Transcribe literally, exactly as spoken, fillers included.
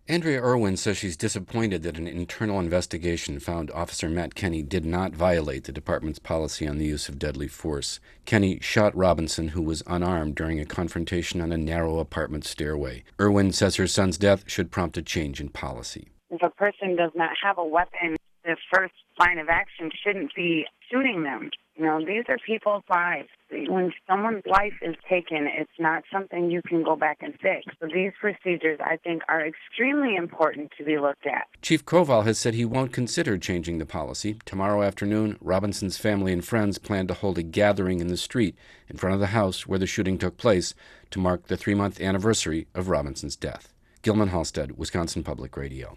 Andrea Irwin says she's disappointed that an internal investigation found Officer Matt Kenney did not violate the department's policy on the use of deadly force. Kenney shot Robinson, who was unarmed, during a confrontation on a narrow apartment stairway. Irwin says her son's death should prompt a change in policy. If a person does not have a weapon, the first line of action shouldn't be shooting them. You know, these are people's lives. When someone's life is taken, it's not something you can go back and fix. So these procedures, I think, are extremely important to be looked at. Chief Koval has said he won't consider changing the policy. Tomorrow afternoon, Robinson's family and friends plan to hold a gathering in the street in front of the house where the shooting took place to mark the three-month anniversary of Robinson's death. Gilman Halstead, Wisconsin Public Radio.